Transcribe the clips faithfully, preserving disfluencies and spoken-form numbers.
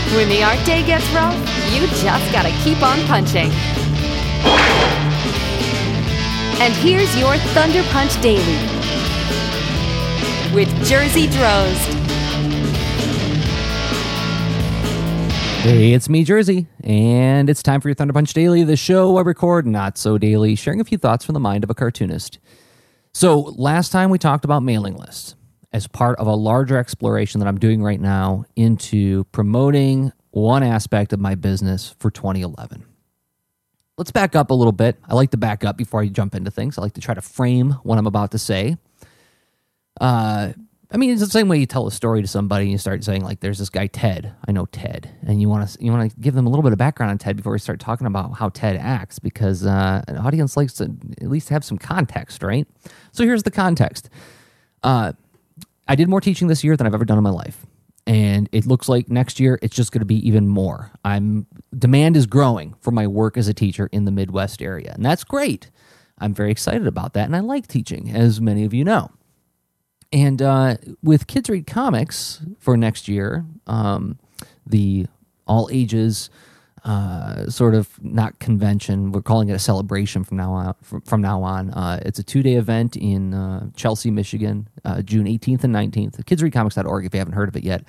When the art day gets rough, you just gotta keep on punching. And here's your Thunder Punch Daily with Jersey Drozd. Hey, it's me, Jersey, and it's time for your Thunder Punch Daily, the show I record not so daily, sharing a few thoughts from the mind of a cartoonist. So, last time we talked about mailing lists as part of a larger exploration that I'm doing right now into promoting one aspect of my business for twenty eleven. Let's back up a little bit. I like to back up before I jump into things. I like to try to frame what I'm about to say. Uh... I mean, it's the same way you tell a story to somebody and you start saying, like, there's this guy, Ted. I know Ted. And you want to you want to give them a little bit of background on Ted before we start talking about how Ted acts, because uh, an audience likes to at least have some context, right? So here's the context. Uh, I did more teaching this year than I've ever done in my life. And it looks like next year it's just going to be even more. I'm demand is growing for my work as a teacher in the Midwest area. And that's great. I'm very excited about that. And I like teaching, as many of you know. And uh, with Kids Read Comics for next year, um, the all ages uh, sort of not convention, we're calling it a celebration from now on. From, from now on, uh, it's a two-day event in uh, Chelsea, Michigan, uh, June eighteenth and nineteenth. kids read comics dot org if you haven't heard of it yet.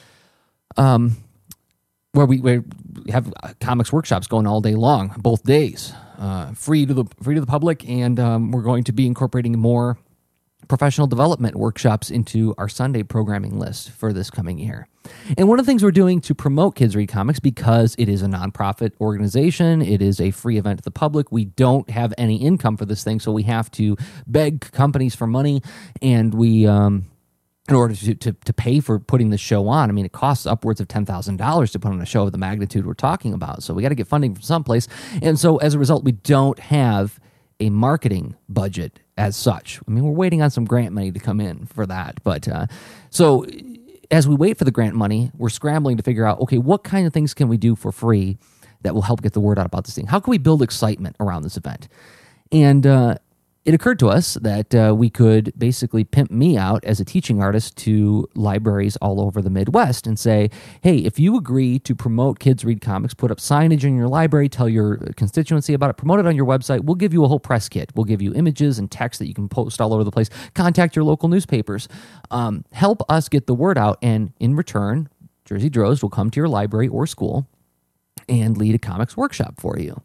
Um, where we, we have comics workshops going all day long, both days, uh, free to the free to the public, and um, we're going to be incorporating more professional development workshops into our Sunday programming list for this coming year. And one of the things we're doing to promote Kids Read Comics, because it is a nonprofit organization, it is a free event to the public, we don't have any income for this thing, so we have to beg companies for money, and we, um, in order to, to, to pay for putting the show on, I mean, it costs upwards of ten thousand dollars to put on a show of the magnitude we're talking about, so we got to get funding from someplace, and so as a result, we don't have a marketing budget as such. I mean, we're waiting on some grant money to come in for that. But uh, so as we wait for the grant money, we're scrambling to figure out, okay, what kind of things can we do for free that will help get the word out about this thing? How can we build excitement around this event? And uh, it occurred to us that uh, we could basically pimp me out as a teaching artist to libraries all over the Midwest and say, hey, if you agree to promote Kids Read Comics, put up signage in your library, tell your constituency about it, promote it on your website, we'll give you a whole press kit. We'll give you images and text that you can post all over the place. Contact your local newspapers. Um, help us get the word out, and in return, Jersey Drozd will come to your library or school and lead a comics workshop for you.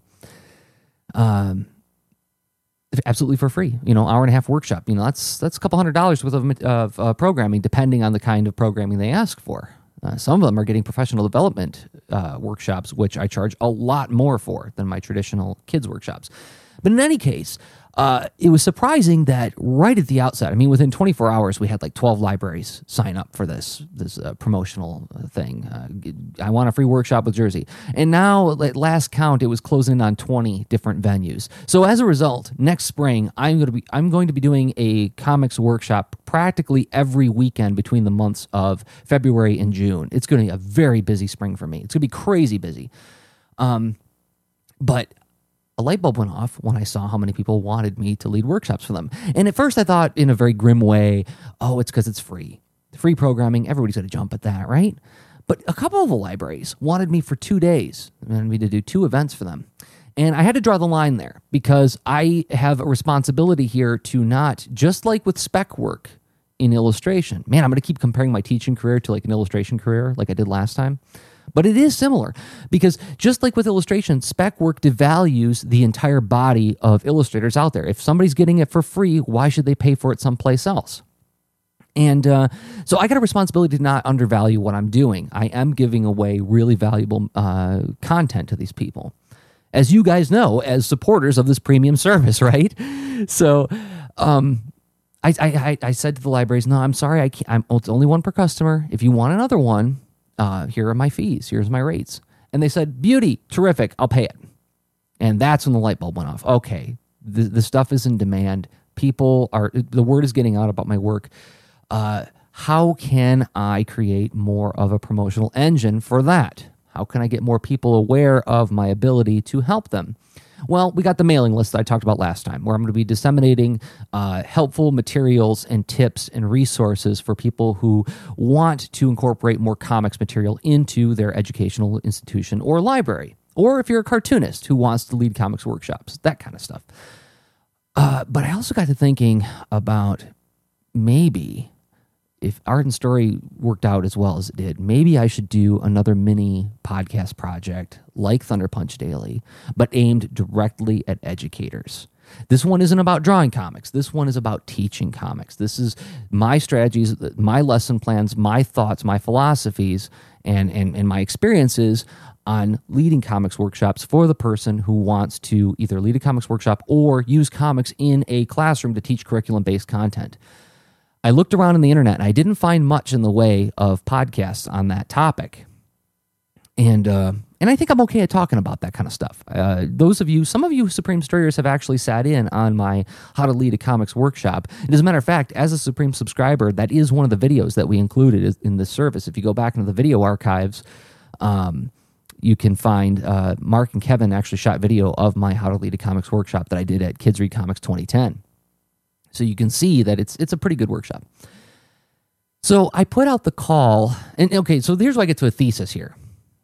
Um... Absolutely for free, you know, hour and a half workshop. You know, that's that's a couple hundred dollars worth of, of uh, programming, depending on the kind of programming they ask for. Uh, some of them are getting professional development uh, workshops, which I charge a lot more for than my traditional kids workshops. But in any case, uh, it was surprising that right at the outset, I mean, within twenty-four hours, we had like twelve libraries sign up for this this uh, promotional thing. Uh, I want a free workshop with Jersey. And now, at last count, it was closing in on twenty different venues. So as a result, next spring, I'm going to be I'm going to be doing a comics workshop practically every weekend between the months of February and June. It's going to be a very busy spring for me. It's going to be crazy busy. Um, but a light bulb went off when I saw how many people wanted me to lead workshops for them. And at first I thought in a very grim way, oh, it's because it's free. Free programming, everybody's going to jump at that, right? But a couple of the libraries wanted me for two days, wanted me to do two events for them. And I had to draw the line there because I have a responsibility here to not, just like with spec work in illustration, man, I'm going to keep comparing my teaching career to like an illustration career like I did last time. But it is similar because just like with illustration, spec work devalues the entire body of illustrators out there. If somebody's getting it for free, why should they pay for it someplace else? And uh, so I got a responsibility to not undervalue what I'm doing. I am giving away really valuable uh, content to these people, as you guys know, as supporters of this premium service, right? So um, I, I, I said to the libraries, no, I'm sorry, I can't, I'm, it's only one per customer. If you want another one, Uh, here are my fees, here's my rates. And they said, beauty, terrific, I'll pay it. And that's when the light bulb went off. Okay, the, the stuff is in demand. People are, the word is getting out about my work. Uh, how can I create more of a promotional engine for that? How can I get more people aware of my ability to help them? Well, we got the mailing list that I talked about last time, where I'm going to be disseminating uh, helpful materials and tips and resources for people who want to incorporate more comics material into their educational institution or library, or if you're a cartoonist who wants to lead comics workshops, that kind of stuff. Uh, but I also got to thinking about maybe if Art and Story worked out as well as it did, maybe I should do another mini podcast project like Thunder Punch Daily, but aimed directly at educators. This one isn't about drawing comics. This one is about teaching comics. This is my strategies, my lesson plans, my thoughts, my philosophies, and, and, and my experiences on leading comics workshops for the person who wants to either lead a comics workshop or use comics in a classroom to teach curriculum-based content. I looked around on the internet and I didn't find much in the way of podcasts on that topic. And uh, and I think I'm okay at talking about that kind of stuff. Uh, those of you, some of you Supreme Storyers have actually sat in on my How to Lead a Comics workshop. And as a matter of fact, as a Supreme subscriber, that is one of the videos that we included in this service. If you go back into the video archives, um, you can find uh, Mark and Kevin actually shot video of my How to Lead a Comics workshop that I did at Kids Read Comics twenty ten. So you can see that it's it's a pretty good workshop. So I put out the call, and okay, so here's where I get to a thesis here.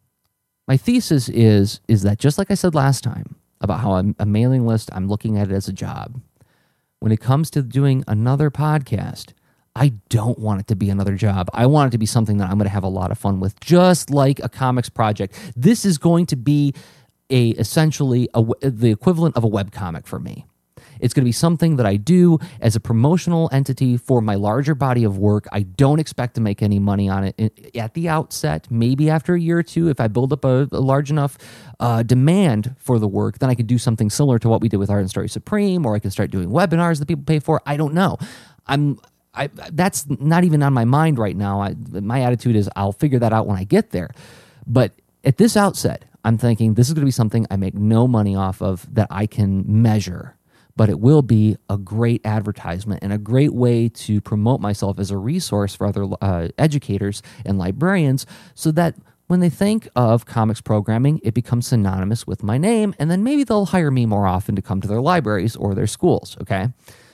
My thesis is, is that just like I said last time about how I'm, a mailing list, I'm looking at it as a job. When it comes to doing another podcast, I don't want it to be another job. I want it to be something that I'm going to have a lot of fun with, just like a comics project. This is going to be a essentially a, the equivalent of a webcomic for me. It's going to be something that I do as a promotional entity for my larger body of work. I don't expect to make any money on it at the outset. Maybe after a year or two, if I build up a, a large enough uh, demand for the work, then I could do something similar to what we did with Art and Story Supreme, or I can start doing webinars that people pay for. I don't know. I'm I, that's not even on my mind right now. I, my attitude is I'll figure that out when I get there. But at this outset, I'm thinking this is going to be something I make no money off of that I can measure. But it will be a great advertisement and a great way to promote myself as a resource for other uh, educators and librarians so that when they think of comics programming, it becomes synonymous with my name, and then maybe they'll hire me more often to come to their libraries or their schools, okay?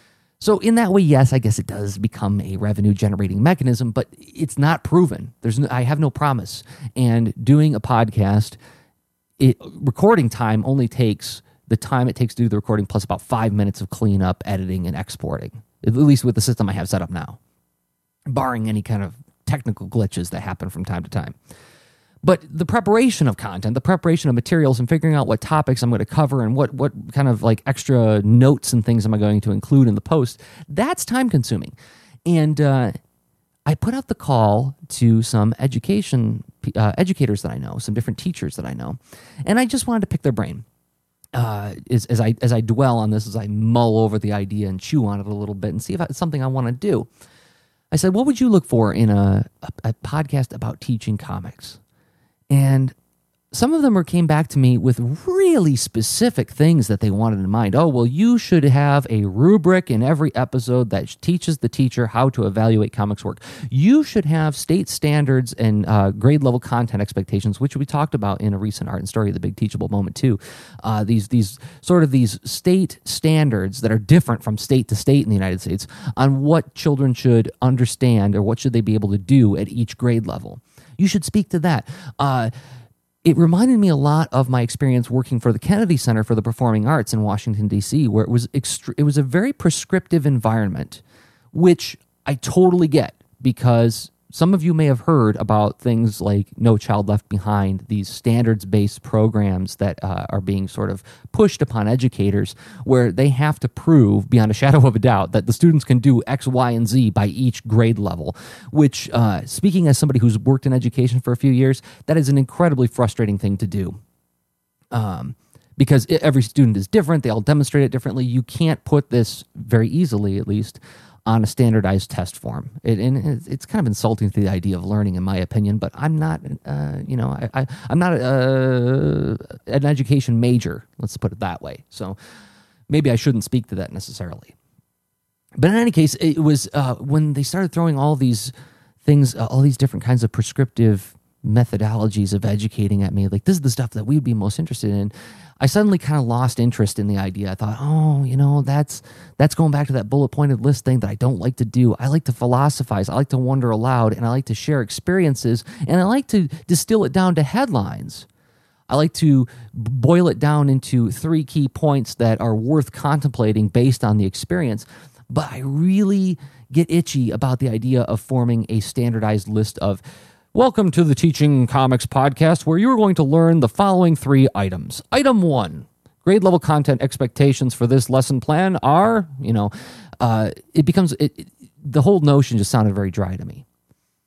So in that way, yes, I guess it does become a revenue-generating mechanism, but it's not proven. There's no, I have no promise. And doing a podcast, it, recording time only takes the time it takes to do the recording plus about five minutes of cleanup, editing, and exporting, at least with the system I have set up now, barring any kind of technical glitches that happen from time to time. But the preparation of content, the preparation of materials, and figuring out what topics I'm going to cover and what, what kind of like extra notes and things am I going to include in the post, that's time consuming. And uh, I put out the call to some education uh, educators that I know, some different teachers that I know, and I just wanted to pick their brain. Uh, as, as I as I dwell on this, as I mull over the idea and chew on it a little bit and see if it's something I want to do, I said, what would you look for in a, a, a podcast about teaching comics? And some of them are, came back to me with really specific things that they wanted in mind. Oh, well, you should have a rubric in every episode that teaches the teacher how to evaluate comics work. You should have state standards and uh, grade-level content expectations, which we talked about in a recent Art and Story, The Big Teachable Moment, too. Uh, these, these sort of these state standards that are different from state to state in the United States on what children should understand or what should they be able to do at each grade level. You should speak to that. Uh It reminded me a lot of my experience working for the Kennedy Center for the Performing Arts in Washington, D C, where it was extre- it was a very prescriptive environment, which I totally get because some of you may have heard about things like No Child Left Behind, these standards-based programs that uh, are being sort of pushed upon educators where they have to prove beyond a shadow of a doubt that the students can do X, Y, and Z by each grade level, which, uh, speaking as somebody who's worked in education for a few years, that is an incredibly frustrating thing to do. Um, because every student is different, they all demonstrate it differently. You can't put this very easily, at least, on a standardized test form. It, and it's kind of insulting to the idea of learning, in my opinion, but I'm not, uh, you know, I, I, I'm not uh, an education major, let's put it that way. So maybe I shouldn't speak to that necessarily. But in any case, it was uh, when they started throwing all these things, uh, all these different kinds of prescriptive methodologies of educating at me, like this is the stuff that we'd be most interested in, I suddenly kind of lost interest in the idea. I thought, oh, you know, that's that's going back to that bullet pointed list thing that I don't like to do. I like to philosophize. I like to wonder aloud, and I like to share experiences, and I like to distill it down to headlines. I like to boil it down into three key points that are worth contemplating based on the experience. But I really get itchy about the idea of forming a standardized list of, welcome to the Teaching Comics podcast, where you're going to learn the following three items. Item one, grade level content expectations for this lesson plan are, you know, uh, it becomes, it, it, the whole notion just sounded very dry to me.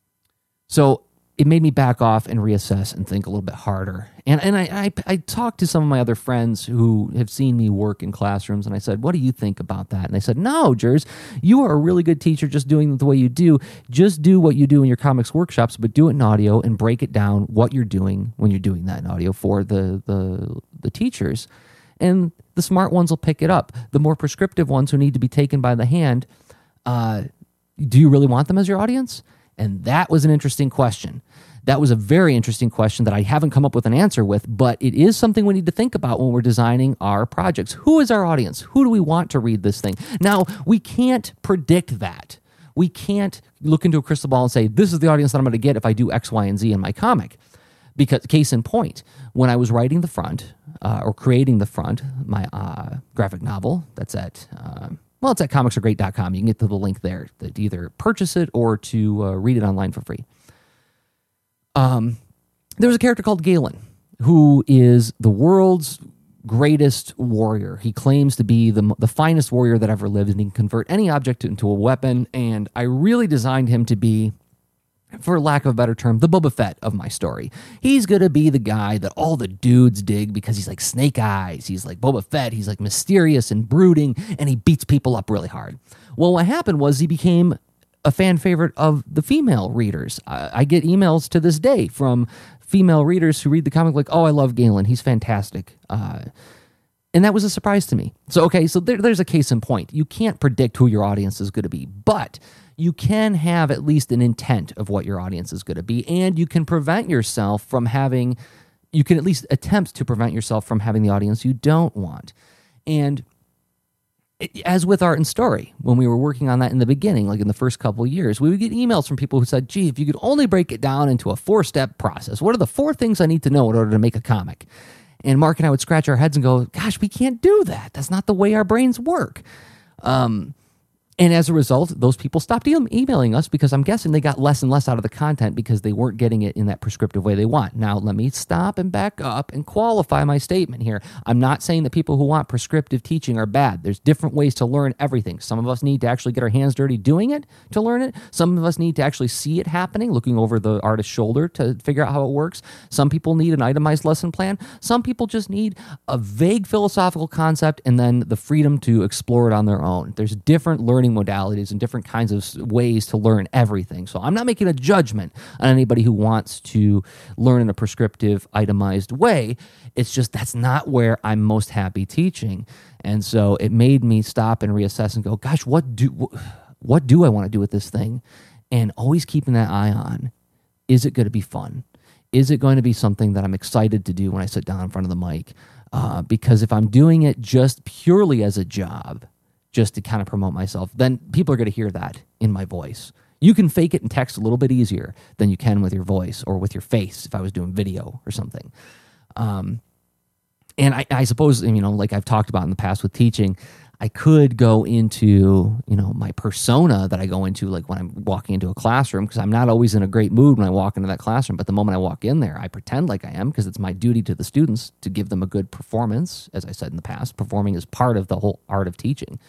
So it made me back off and reassess and think a little bit harder. And and I, I I talked to some of my other friends who have seen me work in classrooms, and I said, what do you think about that? And they said, no, Jers, you are a really good teacher just doing it the way you do. Just do what you do in your comics workshops, but do it in audio and break it down what you're doing when you're doing that in audio for the the, the teachers. And the smart ones will pick it up. The more prescriptive ones who need to be taken by the hand, uh, do you really want them as your audience? And that was an interesting question. That was a very interesting question that I haven't come up with an answer with, but it is something we need to think about when we're designing our projects. Who is our audience? Who do we want to read this thing? Now, we can't predict that. We can't look into a crystal ball and say, this is the audience that I'm going to get if I do X, Y, and Z in my comic. Because, case in point, when I was writing the front, uh, or creating the front, my uh, graphic novel, that's at... Uh, Well, it's at comics are great dot com. You can get to the link there to either purchase it or to uh, read it online for free. Um, there was a character called Galen, who is the world's greatest warrior. He claims to be the the finest warrior that ever lived, and he can convert any object into a weapon. And I really designed him to be, for lack of a better term, the Boba Fett of my story. He's going to be the guy that all the dudes dig because he's like Snake Eyes. He's like Boba Fett. He's like mysterious and brooding, and he beats people up really hard. Well, what happened was he became a fan favorite of the female readers. I, I get emails to this day from female readers who read the comic like, oh, I love Galen. He's fantastic. Uh, and that was a surprise to me. So, okay, so there, there's a case in point. You can't predict who your audience is going to be, but you can have at least an intent of what your audience is going to be, and you can prevent yourself from having, you can at least attempt to prevent yourself from having the audience you don't want. And as with Art and Story, when we were working on that in the beginning, like in the first couple of years, we would get emails from people who said, gee, if you could only break it down into a four-step process, what are the four things I need to know in order to make a comic? And Mark and I would scratch our heads and go, gosh, we can't do that. That's not the way our brains work. Um, And as a result, those people stopped e- emailing us because I'm guessing they got less and less out of the content because they weren't getting it in that prescriptive way they want. Now, let me stop and back up and qualify my statement here. I'm not saying that people who want prescriptive teaching are bad. There's different ways to learn everything. Some of us need to actually get our hands dirty doing it to learn it. Some of us need to actually see it happening, looking over the artist's shoulder to figure out how it works. Some people need an itemized lesson plan. Some people just need a vague philosophical concept and then the freedom to explore it on their own. There's different learning modalities and different kinds of ways to learn everything. So I'm not making a judgment on anybody who wants to learn in a prescriptive, itemized way. It's just that's not where I'm most happy teaching. And so it made me stop and reassess and go, gosh, what do what do I want to do with this thing? And always keeping that eye on, is it going to be fun? Is it going to be something that I'm excited to do when I sit down in front of the mic? Uh, because if I'm doing it just purely as a job, just to kind of promote myself, then people are going to hear that in my voice. You can fake it in text a little bit easier than you can with your voice or with your face if I was doing video or something. Um, and I, I suppose, you know, like I've talked about in the past with teaching, I could go into, you know, my persona that I go into like when I'm walking into a classroom, because I'm not always in a great mood when I walk into that classroom. But the moment I walk in there, I pretend like I am because it's my duty to the students to give them a good performance. As I said in the past, performing is part of the whole art of teaching.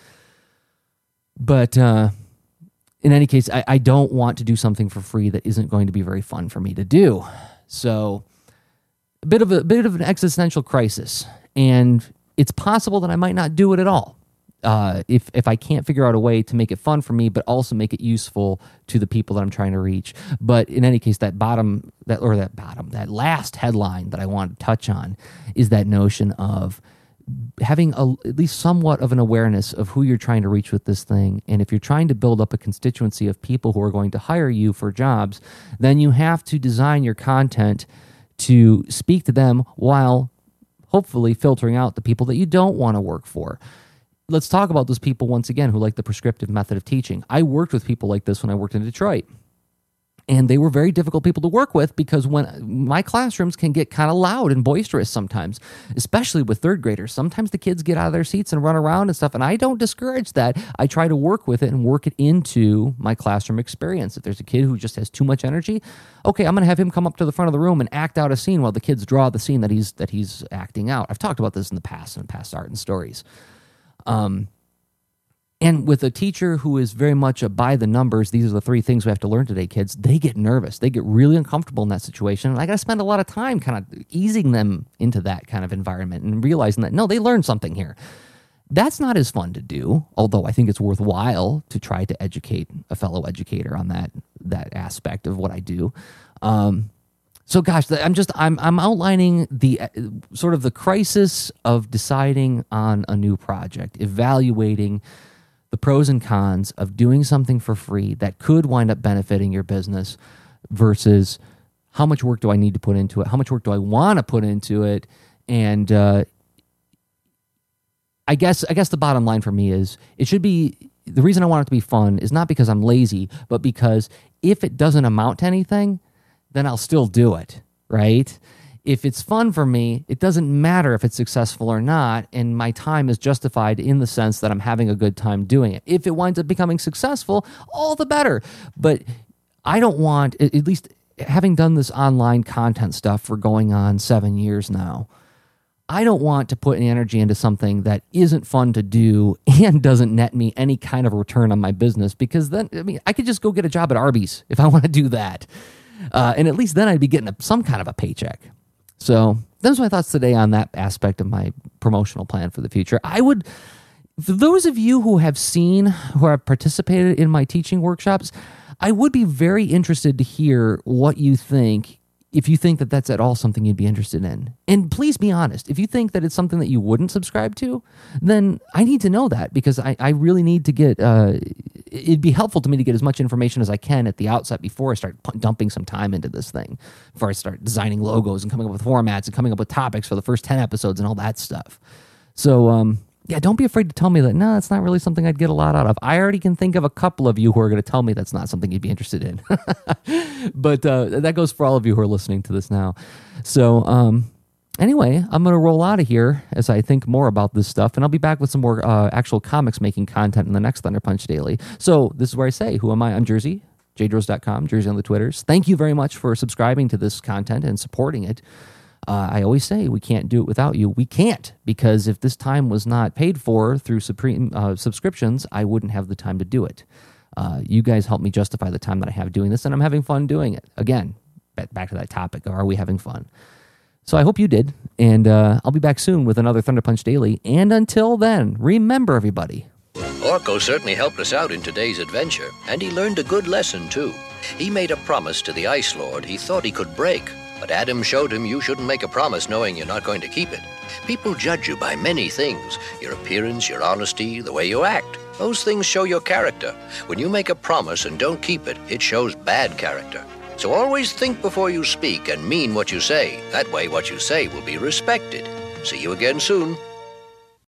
But uh, in any case, I, I don't want to do something for free that isn't going to be very fun for me to do. So a bit of a, a bit of an existential crisis, and it's possible that I might not do it at all. Uh, if if I can't figure out a way to make it fun for me, but also make it useful to the people that I'm trying to reach. But in any case, that bottom, that or that bottom, that last headline that I want to touch on is that notion of having a, at least somewhat of an awareness of who you're trying to reach with this thing. And if you're trying to build up a constituency of people who are going to hire you for jobs, then you have to design your content to speak to them while hopefully filtering out the people that you don't want to work for. Let's talk about those people once again who like the prescriptive method of teaching. I worked with people like this when I worked in Detroit. And they were very difficult people to work with because when my classrooms can get kind of loud and boisterous sometimes, especially with third graders. Sometimes the kids get out of their seats and run around and stuff, and I don't discourage that. I try to work with it and work it into my classroom experience. If there's a kid who just has too much energy, okay, I'm going to have him come up to the front of the room and act out a scene while the kids draw the scene that he's that he's acting out. I've talked about this in the past in past Art and Stories. Um. And with a teacher who is very much a by the numbers, these are the three things we have to learn today, kids, they get nervous. They get really uncomfortable in that situation. And I got to spend a lot of time kind of easing them into that kind of environment and realizing that, no, they learned something here. That's not as fun to do, although I think it's worthwhile to try to educate a fellow educator on that that aspect of what I do. Um, so, gosh, I'm just I'm I'm outlining the uh, sort of the crisis of deciding on a new project, evaluating the pros and cons of doing something for free that could wind up benefiting your business versus how much work do I need to put into it? How much work do I want to put into it? And uh, I guess I guess the bottom line for me is it should be, the reason I want it to be fun is not because I'm lazy, but because if it doesn't amount to anything, then I'll still do it, right? If it's fun for me, it doesn't matter if it's successful or not, and my time is justified in the sense that I'm having a good time doing it. If it winds up becoming successful, all the better. But I don't want, at least having done this online content stuff for going on seven years now, I don't want to put any energy into something that isn't fun to do and doesn't net me any kind of return on my business, because then, I mean, I could just go get a job at Arby's if I want to do that. Uh, and at least then I'd be getting a, some kind of a paycheck. So those are my thoughts today on that aspect of my promotional plan for the future. I would, for those of you who have seen, who have participated in my teaching workshops, I would be very interested to hear what you think, if you think that that's at all something you'd be interested in. And please be honest. If you think that it's something that you wouldn't subscribe to, then I need to know that, because I, I really need to get, uh, it'd be helpful to me to get as much information as I can at the outset before I start p- dumping some time into this thing, before I start designing logos and coming up with formats and coming up with topics for the first ten episodes and all that stuff. So, um, yeah, don't be afraid to tell me that, no, that's not really something I'd get a lot out of. I already can think of a couple of you who are going to tell me that's not something you'd be interested in. But uh, that goes for all of you who are listening to this now. So um, anyway, I'm going to roll out of here as I think more about this stuff, and I'll be back with some more uh, actual comics making content in the next Thunder Punch Daily. So this is where I say, who am I? I'm Jersey, j dros dot com, Jersey on the Twitters. Thank you very much for subscribing to this content and supporting it. Uh, I always say we can't do it without you. We can't, because if this time was not paid for through supreme uh, subscriptions, I wouldn't have the time to do it. Uh, you guys help me justify the time that I have doing this, and I'm having fun doing it. Again, back to that topic of, are we having fun? So I hope you did, and uh, I'll be back soon with another Thunder Punch Daily. And until then, remember, everybody. Orko certainly helped us out in today's adventure, and he learned a good lesson, too. He made a promise to the Ice Lord he thought he could break. But Adam showed him you shouldn't make a promise knowing you're not going to keep it. People judge you by many things. Your appearance, your honesty, the way you act. Those things show your character. When you make a promise and don't keep it, it shows bad character. So always think before you speak and mean what you say. That way what you say will be respected. See you again soon.